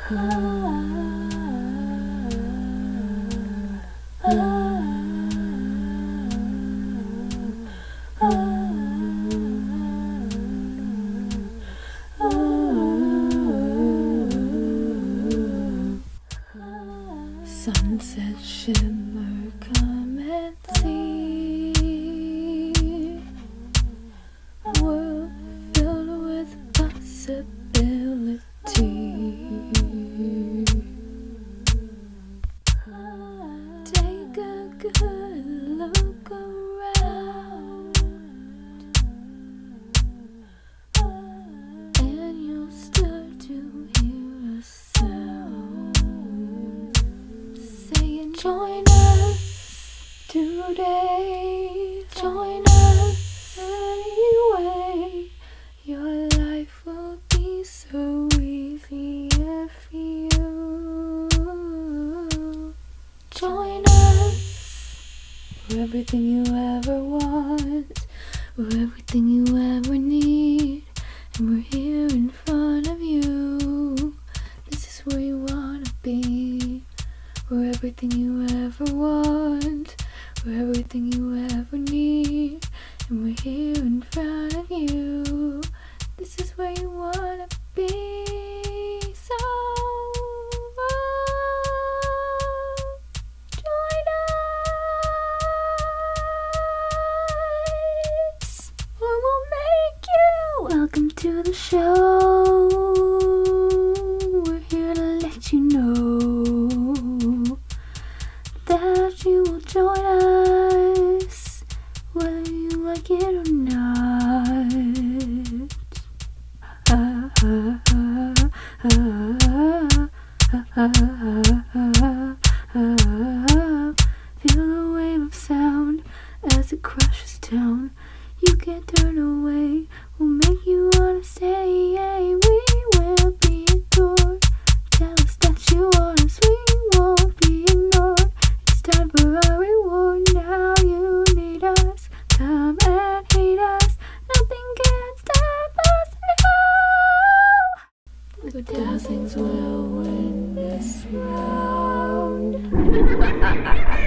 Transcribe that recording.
Sunset shimmer, come and see. World filled with possibility. Take a good look around, and you'll start to hear a sound saying, join us today, join us anyway. Your life will be so easy if you join us. We're everything you ever want, we're everything you ever need, and we're here in front of you. This is where you wanna be. We're everything you ever want, we're everything you ever need, and we're here in front of you. This is where you wanna be. So join us, or we'll make you. Welcome to the show. We're here to let you know that you will join us, whether you like it or not. Feel the wave of sound as it crushes down. You can't turn away, we'll make you wanna stay. We will be adored. Tell us that you want us, we won't be ignored. It's time for our reward, now you need us. Come and hate us, nothing can stop us now. The dazzlings will win this round.